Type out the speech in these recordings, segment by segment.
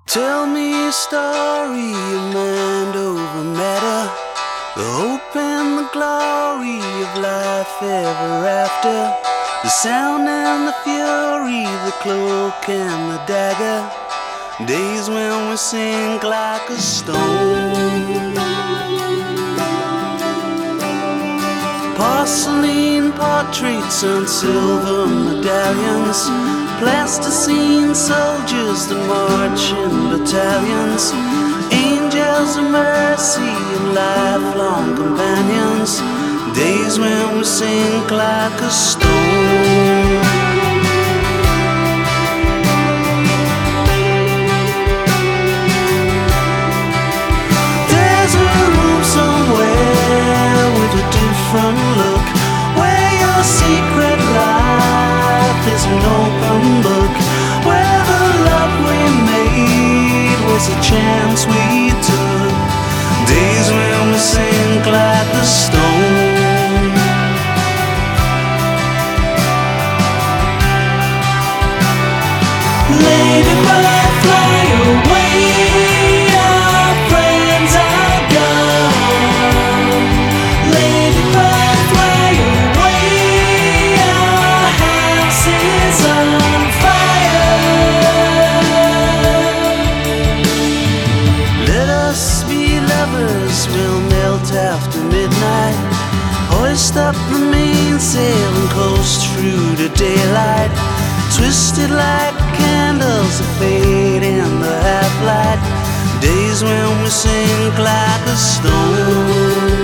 Tell me a story of mind over matter, the hope and the glory of life ever after, the sound and the fury, the cloak and the dagger, days when we sink like a stone. Porcelain portraits and silver medallions, plasticine soldiers that march in battalions, angels of mercy and lifelong companions, days when we sink like a stone. There's a room somewhere with a different look, where your secret life is an open book, where the love we made was a chance we took, days when we sink like a stone. Ladybird, fly away, our friends are gone. Ladybird, fly away, our house is on fire. Let us be lovers, we'll melt after midnight, hoist up the mainsail and coast through the daylight, twisted like candles that fade in the half-light, days when we sink like a stone.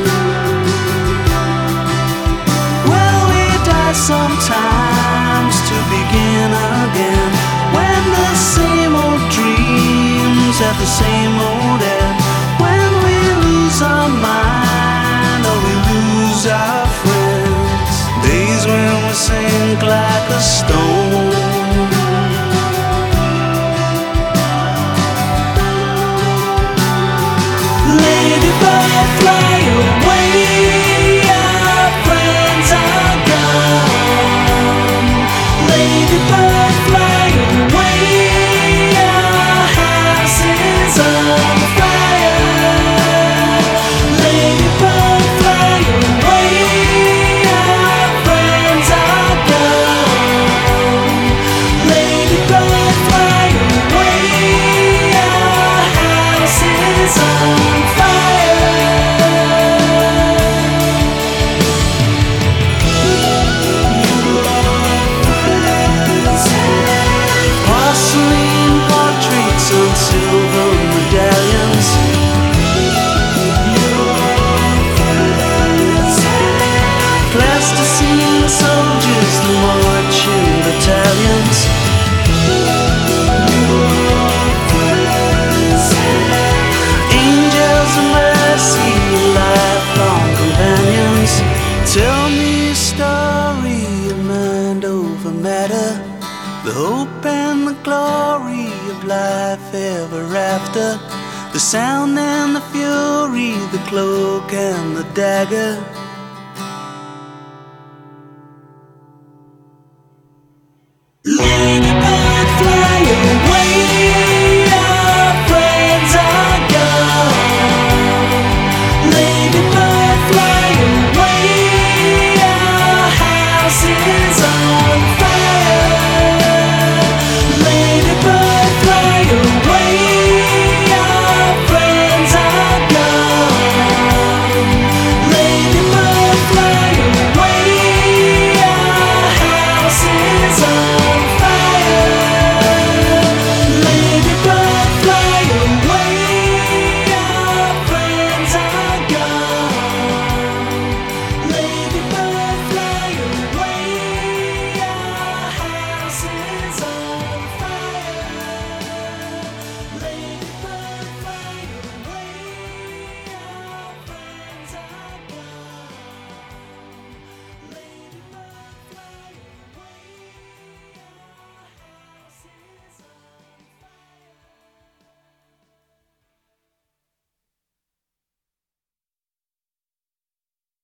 Well, we die sometimes to begin again, when the same old dreams have the same old end, when we lose our mind or we lose our friends, days when we sink like a stone. Ladybird, fly away, our friends are gone. Ladybird, fly away, our house is on fire. Ladybird, fly away, our friends are gone. Ladybird, fly away, our house is on fire. Porcelain portraits on silver medallions, plasticine soldiers that march in battalions, angels of mercy, lifelong companions. Tell me a story of mind over matter, the hope and the glory of life ever after, the sound and the fury, the cloak and the dagger,